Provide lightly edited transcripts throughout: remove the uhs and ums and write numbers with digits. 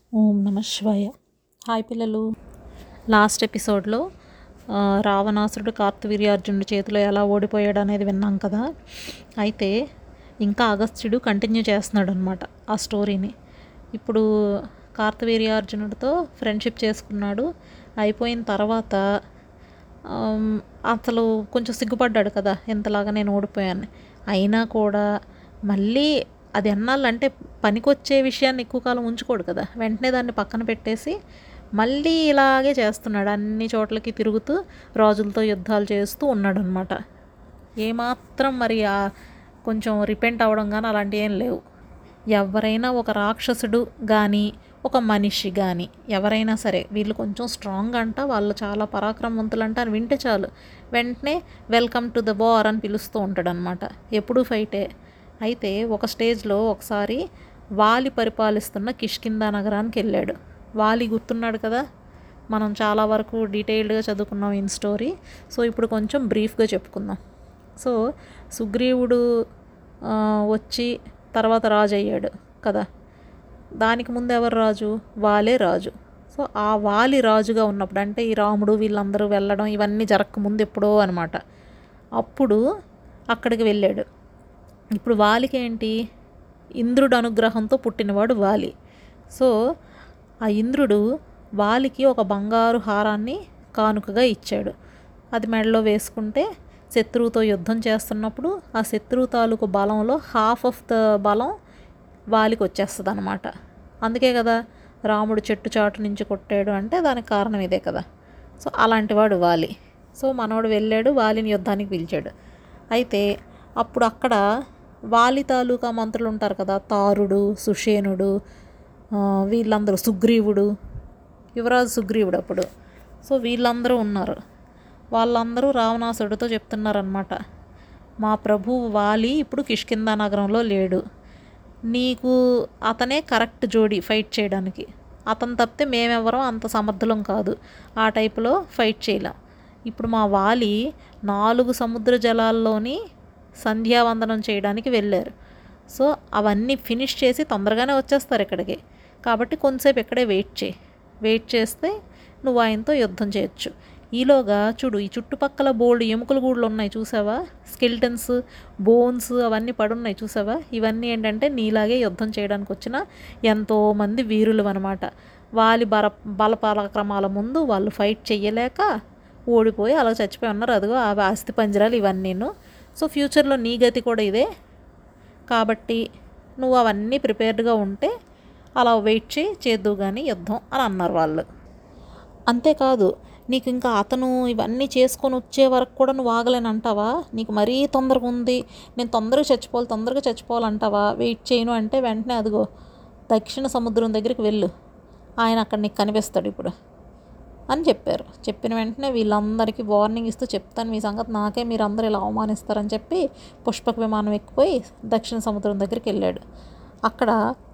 ఓం నమ శివాయ. హాయ్ పిల్లలు. లాస్ట్ ఎపిసోడ్లో రావణాసురుడు కార్తవీర్యార్జునుడి చేతిలో ఎలా ఓడిపోయాడు అనేది విన్నాం కదా. అయితే ఇంకా అగస్త్యుడు కంటిన్యూ చేస్తున్నాడు అనమాట ఆ స్టోరీని. ఇప్పుడు కార్తవీర్యార్జునుడితో ఫ్రెండ్షిప్ చేసుకున్నాడు. అయిపోయిన తర్వాత అసలు కొంచెం సిగ్గుపడ్డాడు కదా, ఎంతలాగా నేను ఓడిపోయాను. అయినా కూడా మళ్ళీ అది ఎన్నాళ్ళంటే పనికొచ్చే విషయాన్ని ఎక్కువ కాలం ఉంచుకోడు కదా, వెంటనే దాన్ని పక్కన పెట్టేసి మళ్ళీ ఇలాగే చేస్తున్నాడు. అన్ని చోట్లకి తిరుగుతూ రాజులతో యుద్ధాలు చేస్తూ ఉన్నాడు అనమాట. ఏమాత్రం మరి కొంచెం రిపెంట్ అవ్వడం కానీ అలాంటివి ఏం లేవు. ఎవరైనా ఒక రాక్షసుడు కానీ ఒక మనిషి కానీ ఎవరైనా సరే వీళ్ళు కొంచెం స్ట్రాంగ్ అంట, వాళ్ళు చాలా పరాక్రమవంతులంట అని వింటే చాలు వెంటనే వెల్కమ్ టు ద వార్ అని పిలుస్తూ ఉంటాడు అనమాట. ఎప్పుడూ ఫైటే. అయితే ఒక స్టేజ్లో ఒకసారి వాలి పరిపాలిస్తున్న కిష్కిందా నగరానికి వెళ్ళాడు. వాలి గుర్తున్నాడు కదా, మనం చాలా వరకు డీటెయిల్డ్గా చదువుకున్నాం ఇన్ స్టోరీ. సో ఇప్పుడు కొంచెం బ్రీఫ్గా చెప్పుకుందాం. సో సుగ్రీవుడు వచ్చి తర్వాత రాజు అయ్యాడు కదా. దానికి ముందు ఎవరు రాజు? వాలే రాజు. సో ఆ వాలి రాజుగా ఉన్నప్పుడు, అంటే ఈ రాముడు వీళ్ళందరూ వెళ్ళడం ఇవన్నీ జరగకముందు ఎప్పుడో అనమాట, అప్పుడు అక్కడికి వెళ్ళాడు. ఇప్పుడు వాలికి ఏంటి, ఇంద్రుడు అనుగ్రహంతో పుట్టినవాడు వాలి. సో ఆ ఇంద్రుడు వాలికి ఒక బంగారు హారాన్ని కానుకగా ఇచ్చాడు. అది మెడలో వేసుకుంటే శత్రువుతో యుద్ధం చేస్తున్నప్పుడు ఆ శత్రువు తాలూకు బలంలో హాఫ్ ఆఫ్ ద బలం వాలికి వచ్చేస్తుంది అనమాట. అందుకే కదా రాముడు చెట్టు చాటు నుంచి కొట్టాడు అంటే దానికి కారణం ఇదే కదా. సో అలాంటివాడు వాలి. సో మనోడు వెళ్ళాడు, వాలిని యుద్ధానికి పిలిచాడు. అయితే అప్పుడు అక్కడ వాలి తాలూకా మంత్రులు ఉంటారు కదా, తారుడు, సుషేనుడు, వీళ్ళందరూ, సుగ్రీవుడు, యువరాజు సుగ్రీవుడు అప్పుడు. సో వీళ్ళందరూ ఉన్నారు. వాళ్ళందరూ రావణాసుడితో చెప్తున్నారనమాట, మా ప్రభువు వాలి ఇప్పుడు కిష్కిందా నగరంలో లేడు, నీకు అతనే కరెక్ట్ జోడి ఫైట్ చేయడానికి. అతను తప్పితే మేమెవరం అంత సమర్థులం కాదు, ఆ టైపులో ఫైట్ చేయలేం. ఇప్పుడు మా వాలి 4 సముద్ర జలాల్లోని సంధ్యావందనం చేయడానికి వెళ్ళారు. సో అవన్నీ ఫినిష్ చేసి తొందరగానే వచ్చేస్తారు ఇక్కడికి. కాబట్టి కొంతసేపు ఇక్కడే వెయిట్ చేస్తే నువ్వు ఆయనతో యుద్ధం చేయొచ్చు. ఈలోగా చూడు, ఈ చుట్టుపక్కల బోల్డ్ ఎముకల గూళ్ళు ఉన్నాయి చూసావా, స్కెల్టన్స్, బోన్స్ అవన్నీ పడున్నాయి చూసావా. ఇవన్నీ ఏంటంటే నీలాగే యుద్ధం చేయడానికి వచ్చిన ఎంతోమంది వీరులు అనమాట. వాలి బల పరాక్రమాల ముందు వాళ్ళు ఫైట్ చెయ్యలేక ఓడిపోయి అలా చచ్చిపోయి ఉన్నారు. అదిగో ఆ అస్థి పంజరాలు ఇవన్నీను. సో ఫ్యూచర్లో నీ గతి కూడా ఇదే, కాబట్టి నువ్వు అవన్నీ ప్రిపేర్డ్గా ఉంటే అలా వెయిట్ చేద్దువు కానీ యుద్ధం అని అన్నారు వాళ్ళు. అంతేకాదు, నీకు ఇంకా అతను ఇవన్నీ చేసుకొని వచ్చే వరకు కూడా నువ్వు ఆగలేనంటావా, నీకు మరీ తొందరగా ఉంది, నేను తొందరగా చచ్చిపోవాలంటావా, వెయిట్ చేయను అంటే వెంటనే అదిగో దక్షిణ సముద్రం దగ్గరికి వెళ్ళు, ఆయన అక్కడ నీకు కనిపిస్తాడు ఇప్పుడు అని చెప్పారు. చెప్పిన వెంటనే వీళ్ళందరికీ వార్నింగ్ ఇస్తూ, చెప్తాను మీ సంగతి నాకే, మీరు అందరూ ఇలా అవమానిస్తారని చెప్పి పుష్పక విమానం ఎక్కిపోయి దక్షిణ సముద్రం దగ్గరికి వెళ్ళాడు. అక్కడ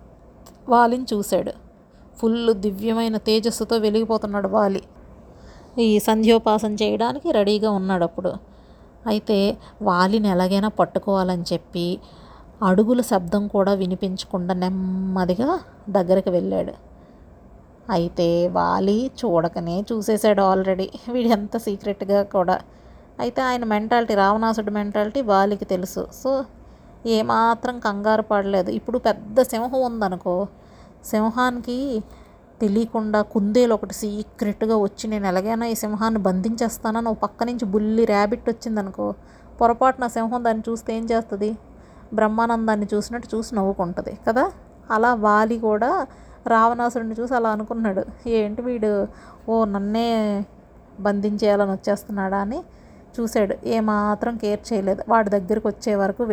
వాలిని చూశాడు. ఫుల్ దివ్యమైన తేజస్సుతో వెలిగిపోతున్నాడు వాలి. ఈ సంధ్యోపాసన చేయడానికి రెడీగా ఉన్నాడు అప్పుడు. అయితే వాలిని ఎలాగైనా పట్టుకోవాలని చెప్పి అడుగుల శబ్దం కూడా వినిపించకుండా నెమ్మదిగా దగ్గరికి వెళ్ళాడు. అయితే వాలి చూడకనే చూసేశాడు ఆల్రెడీ, వీడు ఎంత సీక్రెట్గా కూడా. అయితే ఆయన మెంటాలిటీ, రావణాసుడి మెంటాలిటీ వాలికి తెలుసు. సో ఏమాత్రం కంగారు పడలేదు. ఇప్పుడు పెద్ద సింహం ఉందనుకో, సింహానికి తెలియకుండా కుందేలు ఒకటి సీక్రెట్గా వచ్చి నేను ఎలాగైనా ఈ సింహాన్ని బంధించేస్తానని ఒక పక్క నుంచి బుల్లి ర్యాబిట్ వచ్చిందనుకో, పొరపాటున సింహం దాన్ని చూస్తే ఏం చేస్తుంది, బ్రహ్మానందాన్ని చూసినట్టు చూసి నవ్వుకుంటుంది కదా. అలా వాలి కూడా రావణాసుడిని చూసి అలా అనుకున్నాడు, ఏంటి వీడు నన్నే బంధించేయాలని వచ్చేస్తున్నాడా అని చూశాడు. ఏమాత్రం కేర్ చేయలేదు. వాడి దగ్గరికి వచ్చే వరకు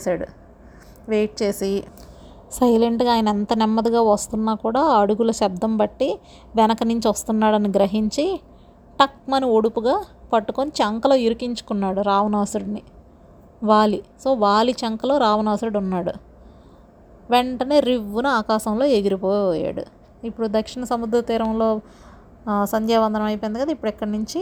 వెయిట్ చేసి సైలెంట్గా ఆయన ఎంత నెమ్మదిగా వస్తున్నా కూడా అడుగుల శబ్దం బట్టి వెనక నుంచి వస్తున్నాడని గ్రహించి టక్మని ఒడుపుగా పట్టుకొని చంకలో ఇరికించుకున్నాడు రావణాసుడిని వాలి. సో వాలి చంకలో రావణాసుడు ఉన్నాడు. వెంటనే రివ్వున ఆకాశంలో ఎగిరిపోయాడు. ఇప్పుడు దక్షిణ సముద్ర తీరంలో సంధ్యావందనం అయిపోయింది కదా, ఇప్పుడు ఎక్కడి నుంచి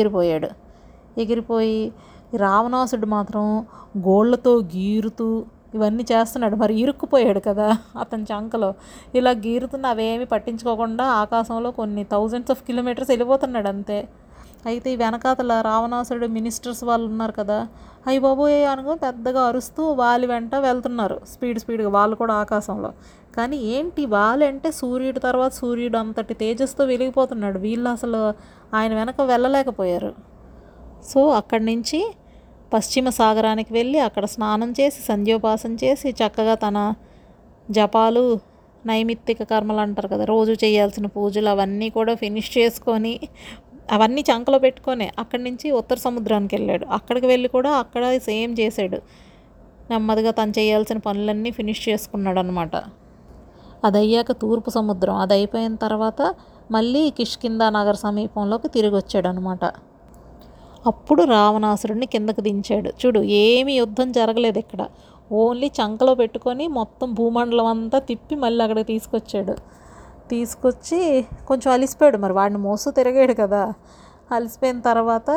ఎగిరిపోయి రావణాసుడు మాత్రం గోళ్లతో గీరుతూ ఇవన్నీ చేస్తున్నాడు. మరి ఇరుక్కుపోయాడు కదా అతని చంకలో. ఇలా గీరుతున్న అవేమి పట్టించుకోకుండా ఆకాశంలో కొన్ని థౌజండ్స్ ఆఫ్ కిలోమీటర్స్ వెళ్ళిపోతున్నాడు అంతే. అయితే ఈ వెనకాతల రావణాసురుడు మినిస్టర్స్ వాళ్ళు ఉన్నారు కదా, అయ్య బాబోయ్ అనుకో పెద్దగా అరుస్తూ వాలి వెంట వెళ్తున్నారు స్పీడ్గా వాళ్ళు కూడా ఆకాశంలో. కానీ ఏంటి వాలి అంటే సూర్యుడి తర్వాత సూర్యుడు అంతటి తేజస్తో వెలిగిపోతున్నాడు. వీళ్ళు అసలు ఆయన వెనక వెళ్ళలేకపోయారు. సో అక్కడి నుంచి పశ్చిమ సాగరానికి వెళ్ళి అక్కడ స్నానం చేసి సంధ్యోపాసన చేసి చక్కగా తన జపాలు నైమిత్తిక కర్మలు అంటారు కదా, రోజు చేయాల్సిన పూజలు అవన్నీ కూడా ఫినిష్ చేసుకొని అవన్నీ చంకలో పెట్టుకొని అక్కడి నుంచి ఉత్తర సముద్రానికి వెళ్ళాడు. అక్కడికి వెళ్ళి కూడా అక్కడ సేమ్ చేశాడు. నెమ్మదిగా తను చేయాల్సిన పనులన్నీ ఫినిష్ చేసుకున్నాడు అనమాట. అది అయ్యాక తూర్పు సముద్రం అది అయిపోయిన తర్వాత మళ్ళీ కిష్కిందా నగర సమీపంలోకి తిరిగి వచ్చాడు అనమాట. అప్పుడు రావణాసురుడిని కిందకు దించాడు. చూడు ఏమీ యుద్ధం జరగలేదు ఇక్కడ, ఓన్లీ చంకలో పెట్టుకొని మొత్తం భూమండలం అంతా తిప్పి మళ్ళీ అక్కడికి తీసుకొచ్చి కొంచెం అలిసిపోయాడు. మరి వాడిని మోస్తూ తిరిగాడు కదా, అలిసిపోయిన తర్వాత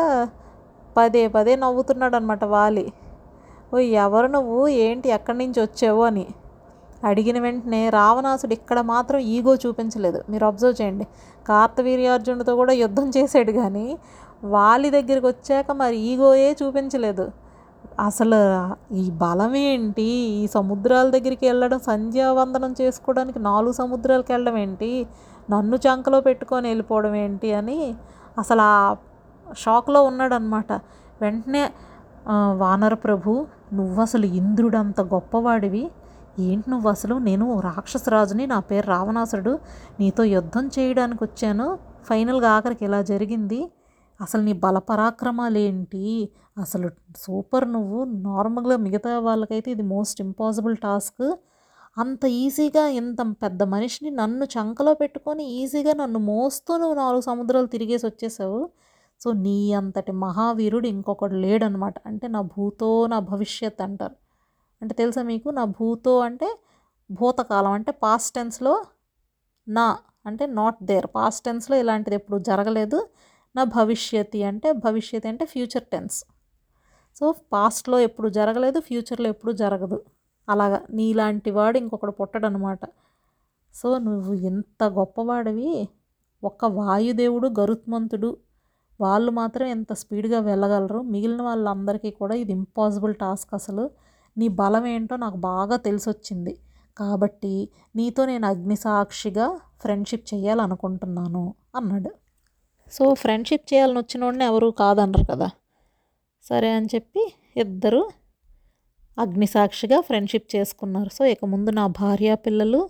పదే నవ్వుతున్నాడు అనమాట వాలి. ఓ ఎవరు నువ్వు, ఏంటి ఎక్కడి నుంచి వచ్చావు అని అడిగిన వెంటనే రావణాసుడు ఇక్కడ మాత్రం ఈగో చూపించలేదు. మీరు అబ్జర్వ్ చేయండి, కార్తవీర్యార్జునుడితో కూడా యుద్ధం చేశాడు కానీ వాలి దగ్గరికి వచ్చాక మరి ఈగోయే చూపించలేదు. అసలు ఈ బలం ఏంటి, ఈ సముద్రాల దగ్గరికి వెళ్ళడం, సంధ్యావందనం చేసుకోవడానికి 4 సముద్రాలకు వెళ్ళడం ఏంటి, నన్ను చంకలో పెట్టుకొని వెళ్ళిపోవడం ఏంటి అని అసలు ఆ షాక్లో ఉన్నాడనమాట. వెంటనే వానర ప్రభు, నువ్వు అసలు ఇంద్రుడంత గొప్పవాడివి ఏంటి, నువ్వు అసలు, నేను రాక్షసరాజుని, నా పేరు రావణాసురుడు, నీతో యుద్ధం చేయడానికి వచ్చాను, ఫైనల్గా ఆఖరికి ఇలా జరిగింది, అసలు నీ బలపరాక్రమాలు ఏంటి, అసలు సూపర్ నువ్వు, నార్మల్గా మిగతా వాళ్ళకైతే ఇది మోస్ట్ ఇంపాసిబుల్ టాస్క్, అంత ఈజీగా ఇంత పెద్ద మనిషిని నన్ను చంకలో పెట్టుకొని ఈజీగా నన్ను మోస్తూ నువ్వు 4 సముద్రాలు తిరిగేసి వచ్చేసావు. సో నీ అంతటి మహావీరుడు ఇంకొకడు లేడనమాట. అంటే నా భూతో నా భవిష్యత్ అంటారు. అంటే తెలుసా మీకు, నా భూతో అంటే భూతకాలం, అంటే పాస్ట్ టెన్స్లో, నా అంటే నాట్ దేర్, పాస్ట్ టెన్స్లో ఇలాంటిది ఎప్పుడు జరగలేదు. నా భవిష్యత్తు అంటే ఫ్యూచర్ టెన్స్. సో పాస్ట్లో ఎప్పుడు జరగలేదు, ఫ్యూచర్లో ఎప్పుడు జరగదు. అలాగా నీలాంటి వాడు ఇంకొకడు పుట్టడనమాట. సో నువ్వు ఎంత గొప్పవాడివి, ఒక్క వాయుదేవుడు గరుత్మంతుడు వాళ్ళు మాత్రం ఎంత స్పీడ్గా వెళ్ళగలరు, మిగిలిన వాళ్ళందరికీ కూడా ఇది ఇంపాసిబుల్ టాస్క్. అసలు నీ బలం ఏంటో నాకు బాగా తెలిసొచ్చింది, కాబట్టి నీతో నేను అగ్నిసాక్షిగా ఫ్రెండ్షిప్ చేయాలనుకుంటున్నాను అన్నాడు. సో ఫ్రెండ్షిప్ చేయాలని వచ్చిన వాడిని ఎవరు కాదనరు కదా. సరే అని చెప్పి ఇద్దరు అగ్నిసాక్షిగా ఫ్రెండ్షిప్ చేసుకున్నారు. సో ఇక ముందు నా భార్య పిల్లలు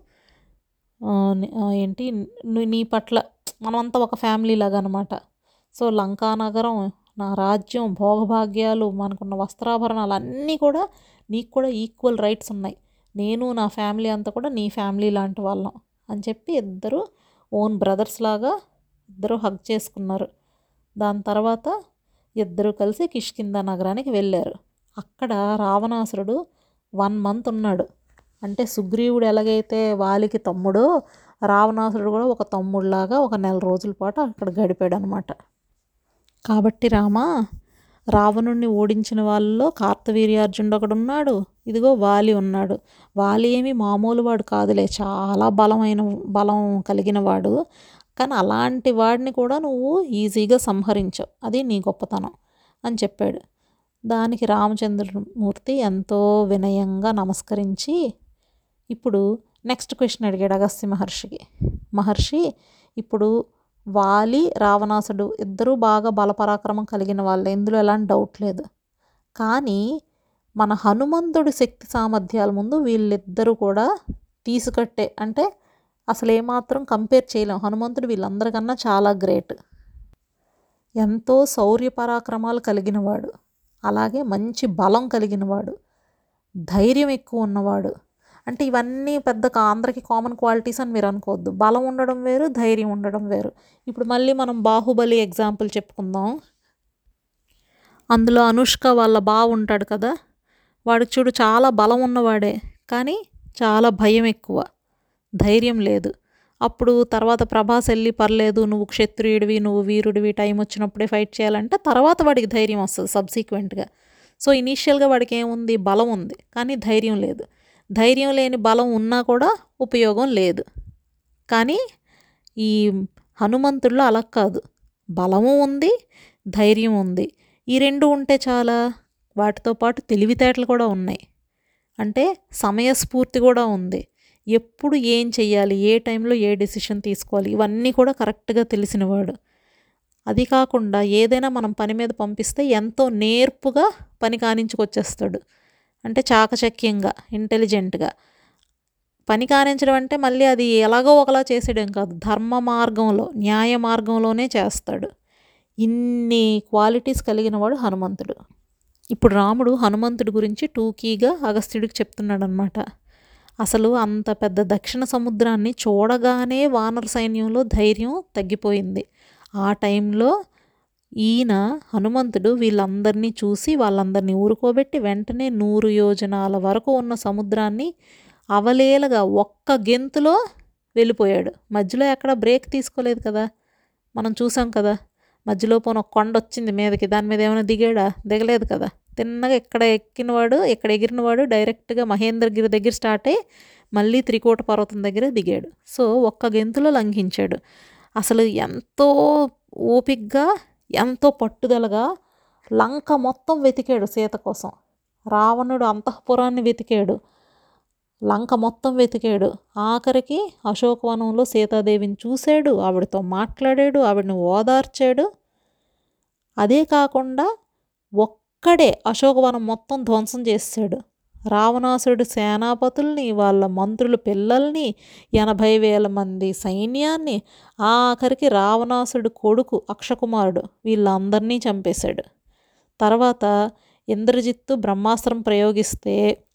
ఏంటి నీ పట్ల మనమంతా ఒక ఫ్యామిలీ లాగా అనమాట. సో లంకానగరం, నా రాజ్యం, భోగభాగ్యాలు, మనకున్న వస్త్రాభరణాలు అన్నీ కూడా నీకు కూడా ఈక్వల్ రైట్స్ ఉన్నాయి, నేను నా ఫ్యామిలీ అంతా కూడా నీ ఫ్యామిలీ లాంటి వాళ్ళం అని చెప్పి ఇద్దరు ఓన్ బ్రదర్స్ లాగా ఇద్దరు హగ్ చేసుకున్నారు. దాని తర్వాత ఇద్దరు కలిసి కిష్కిందా నగరానికి వెళ్ళారు. అక్కడ రావణాసురుడు 1 month ఉన్నాడు. అంటే సుగ్రీవుడు ఎలాగైతే వాలికి తమ్ముడో రావణాసురుడు కూడా ఒక తమ్ముడులాగా ఒక 1 రోజుల పాటు అక్కడ గడిపాడు అనమాట. కాబట్టి రావణుడిని ఓడించిన వాళ్ళలో కార్తవీర్యార్జునుడు ఒకడు ఉన్నాడు, ఇదిగో వాలి ఉన్నాడు. వాలి ఏమి మామూలు వాడు కాదులే, చాలా బలం కలిగిన వాడు. కానీ అలాంటి వాడిని కూడా నువ్వు ఈజీగా సంహరించావు, అది నీ గొప్పతనం అని చెప్పాడు. దానికి రామచంద్రమూర్తి ఎంతో వినయంగా నమస్కరించి ఇప్పుడు నెక్స్ట్ క్వశ్చన్ అడిగాడు అగస్త్య మహర్షికి. మహర్షి, ఇప్పుడు వాలి రావణాసుడు ఇద్దరూ బాగా బలపరాక్రమం కలిగిన వాళ్ళే, ఇందులో ఎలాంటి డౌట్ లేదు. కానీ మన హనుమంతుడి శక్తి సామర్థ్యాల ముందు వీళ్ళిద్దరూ కూడా తీసుకట్టే, అంటే అసలు ఏమాత్రం కంపేర్ చేయలేం. హనుమంతుడు వీళ్ళందరికన్నా చాలా గ్రేట్, ఎంతో శౌర్య పరాక్రమాలు కలిగినవాడు, అలాగే మంచి బలం కలిగినవాడు, ధైర్యం ఎక్కువ ఉన్నవాడు. అంటే ఇవన్నీ పెద్ద అందరికీ కామన్ క్వాలిటీస్ అని మీరు అనుకోవద్దు. బలం ఉండడం వేరు, ధైర్యం ఉండడం వేరు. ఇప్పుడు మళ్ళీ మనం బాహుబలి ఎగ్జాంపుల్ చెప్పుకుందాం. అందులో అనుష్క వాళ్ళ బావ ఉంటాడు కదా, వాడు చూడు చాలా బలం ఉన్నవాడే, కానీ చాలా భయం ఎక్కువ, ధైర్యం లేదు. అప్పుడు తర్వాత ప్రభాస్ వెళ్ళి పర్లేదు నువ్వు క్షత్రియుడివి, నువ్వు వీరుడివి, టైం వచ్చినప్పుడే ఫైట్ చేయాలంటే తర్వాత వాడికి ధైర్యం వస్తుంది సబ్సీక్వెంట్గా. సో ఇనీషియల్గా వాడికి ఏముంది, బలం ఉంది కానీ ధైర్యం లేదు. ధైర్యం లేని బలం ఉన్నా కూడా ఉపయోగం లేదు. కానీ ఈ హనుమంతుడిలో అలా కాదు, బలము ఉంది, ధైర్యం ఉంది. ఈ రెండు ఉంటే చాలా, వాటితో పాటు తెలివితేటలు కూడా ఉన్నాయి. అంటే సమయస్ఫూర్తి కూడా ఉంది. ఎప్పుడు ఏం చెయ్యాలి, ఏ టైంలో ఏ డెసిషన్ తీసుకోవాలి, ఇవన్నీ కూడా కరెక్ట్గా తెలిసినవాడు. అది కాకుండా ఏదైనా మనం పని మీద పంపిస్తే ఎంతో నేర్పుగా పని కానించుకొచ్చేస్తాడు. అంటే చాకచక్యంగా, ఇంటెలిజెంట్గా పని కానించడం అంటే మళ్ళీ అది ఎలాగో ఒకలా చేసేయడం కాదు, ధర్మ మార్గంలో, న్యాయ మార్గంలోనే చేస్తాడు. ఇన్ని క్వాలిటీస్ కలిగిన వాడు హనుమంతుడు. ఇప్పుడు రాముడు హనుమంతుడి గురించి టూకీగా అగస్త్యుడికి చెప్తున్నాడు అనమాట. అసలు అంత పెద్ద దక్షిణ సముద్రాన్ని చూడగానే వానర సైన్యంలో ధైర్యం తగ్గిపోయింది. ఆ టైంలో ఈయన హనుమంతుడు వీళ్ళందరినీ చూసి వాళ్ళందరినీ ఊరుకోబెట్టి వెంటనే 100 యోజనాల వరకు ఉన్న సముద్రాన్ని అవలేలగా ఒక్క గెంతులో వెళ్ళిపోయాడు. మధ్యలో ఎక్కడ బ్రేక్ తీసుకోలేదు కదా, మనం చూసాం కదా. మధ్యలో పోను ఒక కొండ వచ్చింది మీదకి, దాని మీద ఏమైనా దిగాడా, దిగలేదు కదా. తిన్నగా ఇక్కడ ఎగిరినవాడు డైరెక్ట్గా మహేంద్రగిరి దగ్గర స్టార్ట్ అయ్యి మళ్ళీ త్రికూట పర్వతం దగ్గర దిగాడు. సో ఒక్క గెంతులో లంఘించాడు. అసలు ఎంతో ఓపిగ్గా, ఎంతో పట్టుదలగా లంక మొత్తం వెతికాడు సీత కోసం. రావణుడు అంతఃపురాన్ని వెతికాడు, లంక మొత్తం వెతికాడు. ఆఖరికి అశోకవనంలో సీతాదేవిని చూశాడు, ఆవిడతో మాట్లాడాడు, ఆవిడని ఓదార్చాడు. అదే కాకుండా ఒక్కడే అశోకవనం మొత్తం ధ్వంసం చేశాడు. రావణాసురుడు సేనాపతుల్ని, వాళ్ళ మంత్రుల పిల్లల్ని, 80,000 మంది సైన్యాన్ని, ఆఖరికి రావణాసురుడు కొడుకు అక్షకుమారుడు, వీళ్ళందరినీ చంపేశాడు. తర్వాత ఇంద్రజిత్తు బ్రహ్మాస్త్రం ప్రయోగిస్తే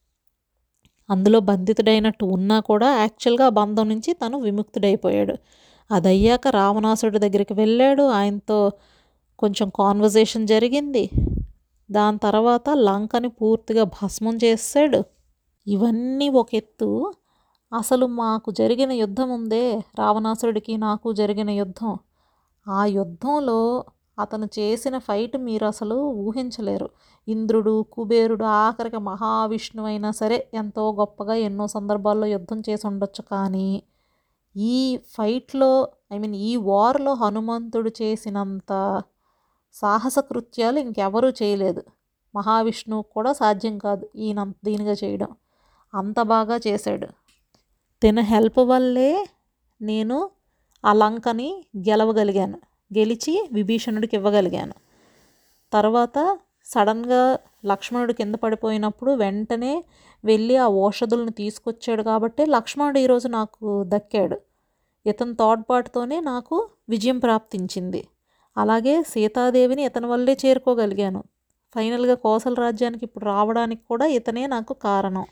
అందులో బంధితుడైనట్టు ఉన్నా కూడా యాక్చువల్గా ఆ బంధం నుంచి తను విముక్తుడైపోయాడు. అదయ్యాక రావణాసురుడి దగ్గరికి వెళ్ళాడు, ఆయనతో కొంచెం కాన్వర్జేషన్ జరిగింది. దాని తర్వాత లంకని పూర్తిగా భస్మం చేశాడు. ఇవన్నీ ఒక ఎత్తు. అసలు మాకు జరిగిన యుద్ధం ఉందే, రావణాసురుడికి నాకు జరిగిన యుద్ధం, ఆ యుద్ధంలో అతను చేసిన ఫైట్ మీరు అసలు ఊహించలేరు. ఇంద్రుడు, కుబేరుడు, ఆఖరికి మహావిష్ణువు అయినా సరే ఎంతో గొప్పగా ఎన్నో సందర్భాల్లో యుద్ధం చేసి ఉండొచ్చు. కానీ ఈ ఫైట్లో ఈ వార్లో హనుమంతుడు చేసినంత సాహస కృత్యాలు ఇంకెవరూ చేయలేదు. మహావిష్ణువుకు కూడా సాధ్యం కాదు ఈయన దీనిగా చేయడం. అంత బాగా చేశాడు. తన హెల్ప్ వల్లే నేను ఆ లంకని గెలవగలిగాను, గెలిచి విభీషణుడికి ఇవ్వగలిగాను. తర్వాత సడన్గా లక్ష్మణుడు కింద పడిపోయినప్పుడు వెంటనే వెళ్ళి ఆ ఔషధులను తీసుకొచ్చాడు కాబట్టి లక్ష్మణుడు ఈరోజు నాకు దక్కాడు. ఇతని తోడ్పాటుతోనే నాకు విజయం ప్రాప్తించింది. అలాగే సీతాదేవిని ఇతని వల్లే చేరుకోగలిగాను. ఫైనల్గా కోసల రాజ్యానికి ఇప్పుడు రావడానికి కూడా ఇతనే నాకు కారణం.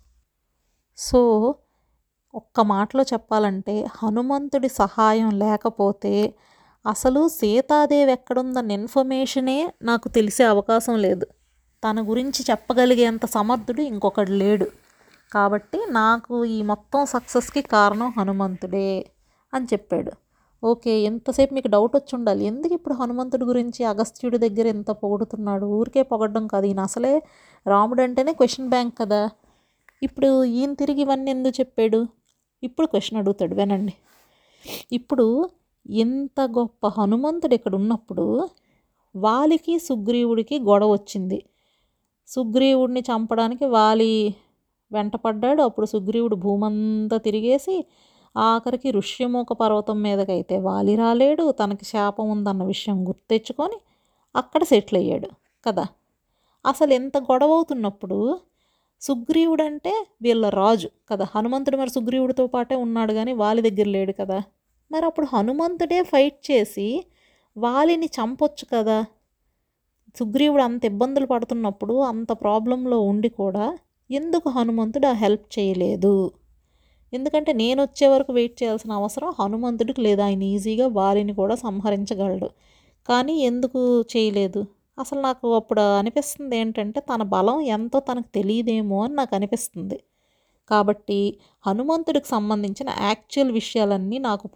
సో ఒక్క మాటలో చెప్పాలంటే హనుమంతుడి సహాయం లేకపోతే అసలు సీతాదేవి ఎక్కడుందన్న ఇన్ఫర్మేషనే నాకు తెలిసే అవకాశం లేదు. తన గురించి చెప్పగలిగేంత సమర్థుడు ఇంకొకడు లేడు. కాబట్టి నాకు ఈ మొత్తం సక్సెస్కి కారణం హనుమంతుడే అని చెప్పాడు. ఓకే, ఎంతసేపు మీకు డౌట్ వచ్చి ఉండాలి, ఎందుకు ఇప్పుడు హనుమంతుడి గురించి అగస్త్యుడి దగ్గర ఎంత పొగుడుతున్నాడు. ఊరికే పొగడ్డం కాదు, ఈయన అసలే రాముడు అంటేనే క్వశ్చన్ బ్యాంక్ కదా. ఇప్పుడు ఈయన తిరిగి ఇవన్నీ ఎందుకు చెప్పాడు, ఇప్పుడు క్వశ్చన్ అడుగుతాడు, వినండి. ఇప్పుడు ఎంత గొప్ప హనుమంతుడు ఇక్కడ ఉన్నప్పుడు వాలికి సుగ్రీవుడికి గొడవ వచ్చింది. సుగ్రీవుడిని చంపడానికి వాలి వెంటపడ్డాడు. అప్పుడు సుగ్రీవుడు భూమంతా తిరిగేసి ఆఖరికి ఋష్యమూక పర్వతం మీదకైతే వాలి రాలేడు. తనకి శాపం ఉందన్న విషయం గుర్తెచ్చుకొని అక్కడ సెటిల్ అయ్యాడు కదా. అసలు ఎంత గొడవ అవుతున్నప్పుడు సుగ్రీవుడు అంటే వీళ్ళ రాజు కదా. హనుమంతుడు మరి సుగ్రీవుడితో పాటే ఉన్నాడు కానీ వాలి దగ్గర లేడు కదా. మరి అప్పుడు హనుమంతుడే ఫైట్ చేసి వాలిని చంపొచ్చు కదా. సుగ్రీవుడు అంత ఇబ్బందులు పడుతున్నప్పుడు, అంత ప్రాబ్లంలో ఉండి కూడా ఎందుకు హనుమంతుడు ఆ హెల్ప్ చేయలేదు? ఎందుకంటే నేను వచ్చే వరకు వెయిట్ చేయాల్సిన అవసరం హనుమంతుడికి లేదు. ఆయన ఈజీగా వాలిని కూడా సంహరించగలడు. కానీ ఎందుకు చేయలేదు? అసలు నాకు అప్పుడు అనిపిస్తుంది ఏంటంటే తన బలం ఎంతో తనకు తెలియదేమో అని నాకు అనిపిస్తుంది. కాబట్టి హనుమంతుడికి సంబంధించిన యాక్చువల్ విషయాలన్నీ నాకు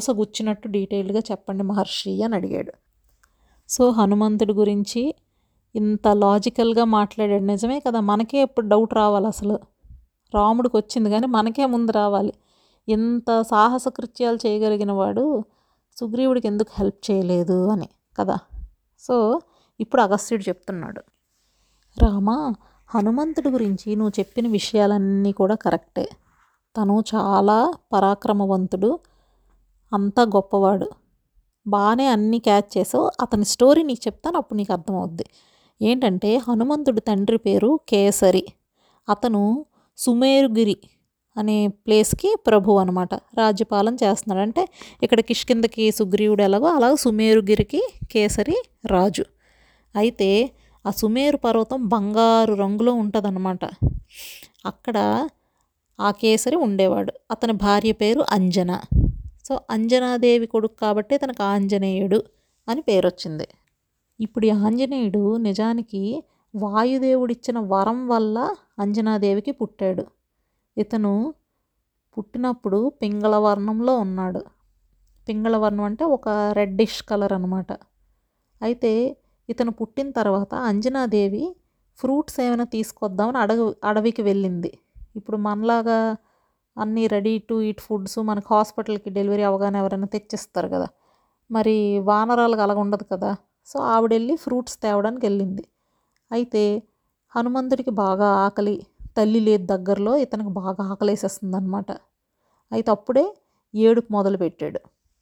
పోసగుచ్చినట్టు డీటెయిల్డ్గా చెప్పండి మహర్షి అని అడిగాడు. సో హనుమంతుడి గురించి ఇంత లాజికల్గా మాట్లాడాడు. నిజమే కదా, మనకే ఎప్పుడు డౌట్ రావాలి అసలు. రాముడికి వచ్చింది కానీ మనకే ముందు రావాలి. ఇంత సాహస కృత్యాలు చేయగలిగిన వాడు సుగ్రీవుడికి ఎందుకు హెల్ప్ చేయలేదు అని కదా. సో ఇప్పుడు అగస్త్యుడు చెప్తున్నాడు, రామా, హనుమంతుడి గురించి నువ్వు చెప్పిన విషయాలన్నీ కూడా కరెక్టే. తను చాలా పరాక్రమవంతుడు, అంతా గొప్పవాడు, బాగానే అన్నీ క్యాచ్ చేసావు. అతని స్టోరీ నీకు చెప్తాను, అప్పుడు నీకు అర్థమవుద్ది. ఏంటంటే హనుమంతుడి తండ్రి పేరు కేసరి. అతను సుమేరుగిరి అనే ప్లేస్కి ప్రభు అనమాట, రాజ్యపాలన చేస్తున్నాడు. అంటే ఇక్కడ కిష్కిందకి సుగ్రీవుడు ఎలాగో అలాగ సుమేరుగిరికి కేసరి రాజు. అయితే ఆ సుమేరు పర్వతం బంగారు రంగులో ఉంటుందన్నమాట. అక్కడ ఆ కేసరి ఉండేవాడు. అతని భార్య పేరు అంజన. సో అంజనాదేవి కొడుకు కాబట్టి తనకు ఆంజనేయుడు అని పేరు వచ్చింది. ఇప్పుడు ఈ ఆంజనేయుడు నిజానికి వాయుదేవుడిచ్చిన వరం వల్ల అంజనాదేవికి పుట్టాడు. ఇతను పుట్టినప్పుడు పింగళ వర్ణంలో ఉన్నాడు. పింగళ వర్ణం అంటే ఒక రెడ్డిష్ కలర్ అనమాట. అయితే ఇతను పుట్టిన తర్వాత అంజనాదేవి ఫ్రూట్స్ ఏమైనా తీసుకొద్దామని అడవికి వెళ్ళింది. ఇప్పుడు మనలాగా అన్నీ రెడీ టు ఈట్ ఫుడ్స్ మనకు హాస్పిటల్కి డెలివరీ అవగానే ఎవరైనా తెచ్చిస్తారు కదా, మరి వానరాలకు అలాగ ఉండదు కదా. సో ఆవిడ వెళ్ళి ఫ్రూట్స్ తేవడానికి వెళ్ళింది. అయితే హనుమంతుడికి బాగా ఆకలి, తల్లి లేదు దగ్గరలో, ఇతనికి బాగా ఆకలేసేస్తుంది అనమాట. అయితే అప్పుడే ఏడుపు మొదలుపెట్టాడు.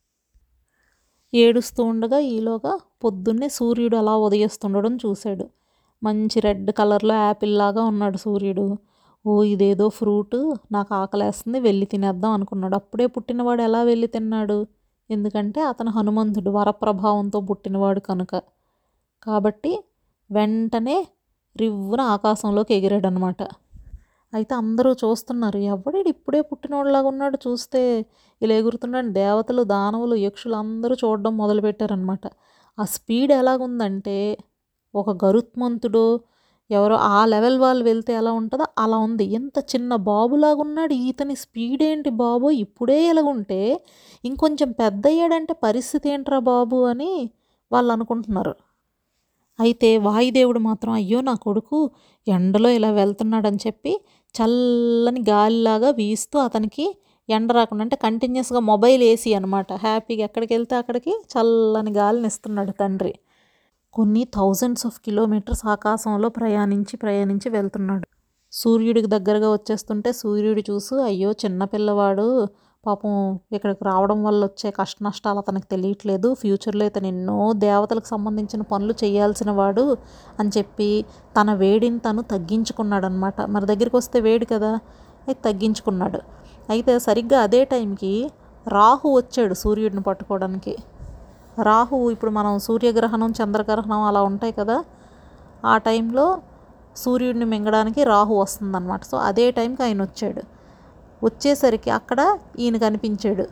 ఏడుస్తూ ఉండగా ఈలోగా పొద్దున్నే సూర్యుడు అలా ఉదయిస్తుండడం చూశాడు. మంచి రెడ్ కలర్లో యాపిల్ లాగా ఉన్నాడు సూర్యుడు. ఓ ఇదేదో ఫ్రూట్, నాకు ఆకలేస్తుంది, వెళ్ళి తినేద్దాం అనుకున్నాడు. అప్పుడే పుట్టినవాడు ఎలా వెళ్ళి తిన్నాడు? ఎందుకంటే అతను హనుమంతుడు వరప్రభావంతో పుట్టినవాడు కనుక. కాబట్టి వెంటనే రివ్వున ఆకాశంలోకి ఎగిరాడనమాట. అయితే అందరూ చూస్తున్నారు, ఎవడీడు ఇప్పుడే పుట్టినోళ్ళలాగా ఉన్నాడు, చూస్తే ఇలా ఎగురుతున్నాడు. దేవతలు, దానవులు, యక్షులు అందరూ చూడడం మొదలుపెట్టారనమాట. ఆ స్పీడ్ ఎలాగుందంటే ఒక గరుత్మంతుడు ఎవరో ఆ లెవెల్ వాళ్ళు వెళ్తే ఎలా ఉంటుందో అలా ఉంది. ఎంత చిన్న బాబులాగా ఉన్నాడు, ఇతని స్పీడ్ ఏంటి బాబు, ఇప్పుడే ఎలాగుంటే ఇంకొంచెం పెద్ద అయ్యాడంటే పరిస్థితి ఏంట్రా బాబు అని వాళ్ళు అనుకుంటున్నారు. అయితే వాయుదేవుడు మాత్రం అయ్యో నా కొడుకు ఎండలో ఇలా వెళ్తున్నాడని చెప్పి చల్లని గాలిలాగా వీస్తూ అతనికి ఎండ రాకుండా, అంటే కంటిన్యూస్గా మొబైల్ ఏసీ అనమాట, హ్యాపీగా ఎక్కడికి వెళ్తే అక్కడికి చల్లని గాలిని ఇస్తున్నాడు తండ్రి. కొన్ని థౌజండ్స్ ఆఫ్ కిలోమీటర్స్ ఆకాశంలో ప్రయాణించి వెళ్తున్నాడు. సూర్యుడికి దగ్గరగా వచ్చేస్తుంటే సూర్యుడు చూసి అయ్యో చిన్నపిల్లవాడు పాపం ఇక్కడికి రావడం వల్ల వచ్చే కష్ట నష్టాలు అతనికి తెలియట్లేదు, ఫ్యూచర్లో ఇతను ఎన్నో దేవతలకు సంబంధించిన పనులు చేయాల్సిన వాడు అని చెప్పి తన వేడిని తను తగ్గించుకున్నాడు అనమాట. మరి దగ్గరికి వస్తే వేడి కదా, అయితే తగ్గించుకున్నాడు. అయితే సరిగ్గా అదే టైంకి రాహు వచ్చాడు సూర్యుడిని పట్టుకోవడానికి. రాహు ఇప్పుడు మనం సూర్యగ్రహణం, చంద్రగ్రహణం అలా ఉంటాయి కదా, ఆ టైంలో సూర్యుడిని మింగడానికి రాహు వస్తుందన్నమాట. సో అదే టైంకి ఆయన వచ్చాడు. వచ్చేసరికి అక్కడ ఈయన కనిపించాడు.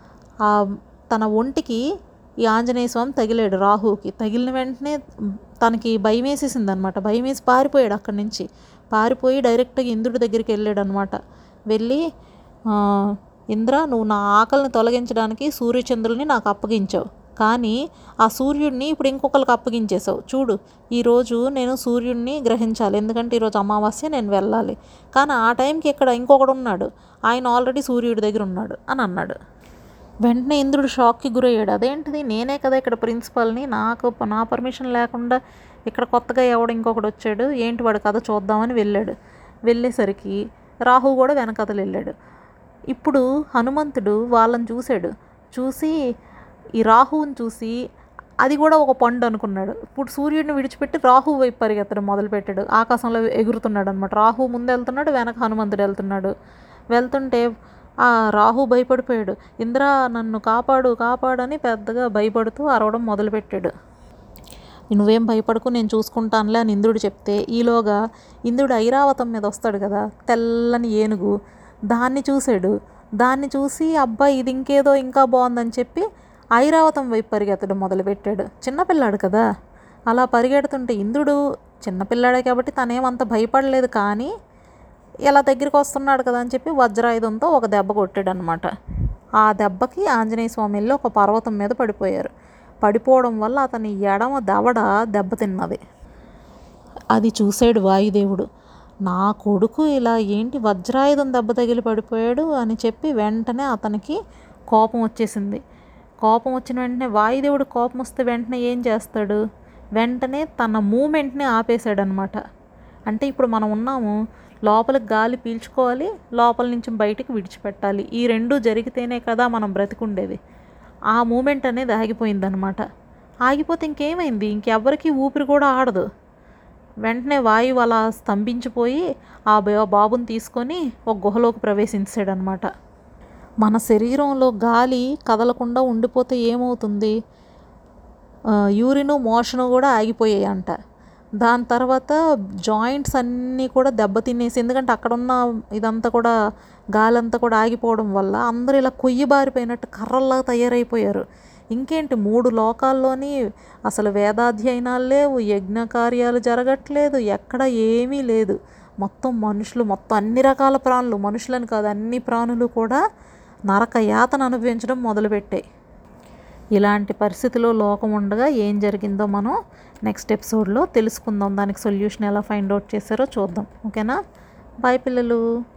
తన ఒంటికి ఈ ఆంజనేయ స్వామి తగిలాడు రాహుకి. తగిలిన వెంటనే తనకి భయం వేసేసింది అనమాట. భయం వేసి పారిపోయాడు అక్కడి నుంచి. పారిపోయి డైరెక్ట్గా ఇంద్రుడి దగ్గరికి వెళ్ళాడు అనమాట. వెళ్ళి ఇంద్ర, నువ్వు నా ఆకలిని తొలగించడానికి సూర్యచంద్రుల్ని నాకు అప్పగించావు, కానీ ఆ సూర్యుడిని ఇప్పుడు ఇంకొకరికి అప్పగించేసావు. చూడు, ఈరోజు నేను సూర్యుడిని గ్రహించాలి, ఎందుకంటే ఈరోజు అమావాస్య, నేను వెళ్ళాలి. కానీ ఆ టైంకి ఇక్కడ ఇంకొకడు ఉన్నాడు, ఆయన ఆల్రెడీ సూర్యుడి దగ్గర ఉన్నాడు అని అన్నాడు. వెంటనే ఇంద్రుడు షాక్కి గురయ్యాడు. అదేంటిది, నేనే కదా ఇక్కడ ప్రిన్సిపల్ని, నా పర్మిషన్ లేకుండా ఇక్కడ కొత్తగా ఎవడు ఇంకొకడు వచ్చాడు, ఏంటి వాడు కథ చూద్దామని వెళ్ళాడు. వెళ్ళేసరికి రాహు కూడా వెనకతలు వెళ్ళాడు. ఇప్పుడు హనుమంతుడు వాళ్ళని చూసి ఈ రాహువుని చూసి అది కూడా ఒక పండు అనుకున్నాడు. ఇప్పుడు సూర్యుడిని విడిచిపెట్టి రాహువు వైపు పరిగెత్తడం మొదలుపెట్టాడు. ఆకాశంలో ఎగురుతున్నాడు అనమాట. రాహువు ముందు వెళ్తున్నాడు, వెనక హనుమంతుడు వెళ్తున్నాడు. వెళ్తుంటే ఆ రాహు భయపడిపోయాడు. ఇంద్ర, నన్ను కాపాడని పెద్దగా భయపడుతూ అరవడం మొదలుపెట్టాడు. నువ్వేం భయపడకు, నేను చూసుకుంటానులే అని ఇంద్రుడు చెప్తే, ఈలోగా ఇంద్రుడు ఐరావతం మీద వస్తాడు కదా, తెల్లని ఏనుగు, దాన్ని చూశాడు. దాన్ని చూసి అబ్బాయి ఇది ఇంకేదో ఇంకా బాగుందని చెప్పి ఐరావతం వైపు పరిగెత్తడం మొదలుపెట్టాడు. చిన్నపిల్లాడు కదా, అలా పరిగెడుతుంటే ఇంద్రుడు చిన్నపిల్లాడే కాబట్టి తనేమంత భయపడలేదు, కానీ ఇలా దగ్గరికి వస్తున్నాడు కదా అని చెప్పి వజ్రాయుధంతో ఒక దెబ్బ కొట్టాడు అనమాట. ఆ దెబ్బకి ఆంజనేయ స్వామి వెళ్ళి ఒక పర్వతం మీద పడిపోయారు. పడిపోవడం వల్ల అతని ఎడమ దవడ దెబ్బతిన్నది. అది చూశాడు వాయుదేవుడు. నా కొడుకు ఇలా ఏంటి వజ్రాయుధం దెబ్బ తగిలి పడిపోయాడు అని చెప్పి వెంటనే అతనికి కోపం వచ్చేసింది. కోపం వచ్చిన వెంటనే వాయుదేవుడు కోపం వస్తే వెంటనే ఏం చేస్తాడు, వెంటనే తన మూమెంట్ని ఆపేశాడనమాట. అంటే ఇప్పుడు మనం ఉన్నాము, లోపలికి గాలి పీల్చుకోవాలి, లోపల నుంచి బయటికి విడిచిపెట్టాలి. ఈ రెండు జరిగితేనే కదా మనం బ్రతికుండేది. ఆ మూమెంట్ అనేది ఆగిపోయిందనమాట. ఆగిపోతే ఇంకేమైంది, ఇంకెవ్వరికి ఊపిరి కూడా ఆడదు. వెంటనే వాయువు అలా స్తంభించిపోయి ఆ బాబుని తీసుకొని ఒక గుహలోకి ప్రవేశించాడనమాట. మన శరీరంలో గాలి కదలకుండా ఉండిపోతే ఏమవుతుంది, యూరిను మోషను కూడా ఆగిపోయాయి అంట. దాని తర్వాత జాయింట్స్ అన్నీ కూడా దెబ్బతినేసి, ఎందుకంటే అక్కడ ఉన్న ఇదంతా కూడా గాలంతా కూడా ఆగిపోవడం వల్ల అందరూ ఇలా కొయ్యి బారిపోయినట్టు కర్రల్లా తయారైపోయారు. ఇంకేంటి 3 లోకాల్లోని అసలు వేదాధ్యయనాలు లేవు, యజ్ఞ కార్యాలు జరగట్లేదు, ఎక్కడ ఏమీ లేదు. మొత్తం మనుషులు, మొత్తం అన్ని రకాల ప్రాణులు, మనుషులని కాదు అన్ని ప్రాణులు కూడా నరక యాతన అనుభవించడం మొదలుపెట్టాయి. ఇలాంటి పరిస్థితిలో లోకం ఉండగా ఏం జరిగిందో మనం నెక్స్ట్ ఎపిసోడ్లో తెలుసుకుందాం. దానికి సొల్యూషన్ ఎలా ఫైండ్ అవుట్ చేశారో చూద్దాం. ఓకేనా? బాయ్ పిల్లలు.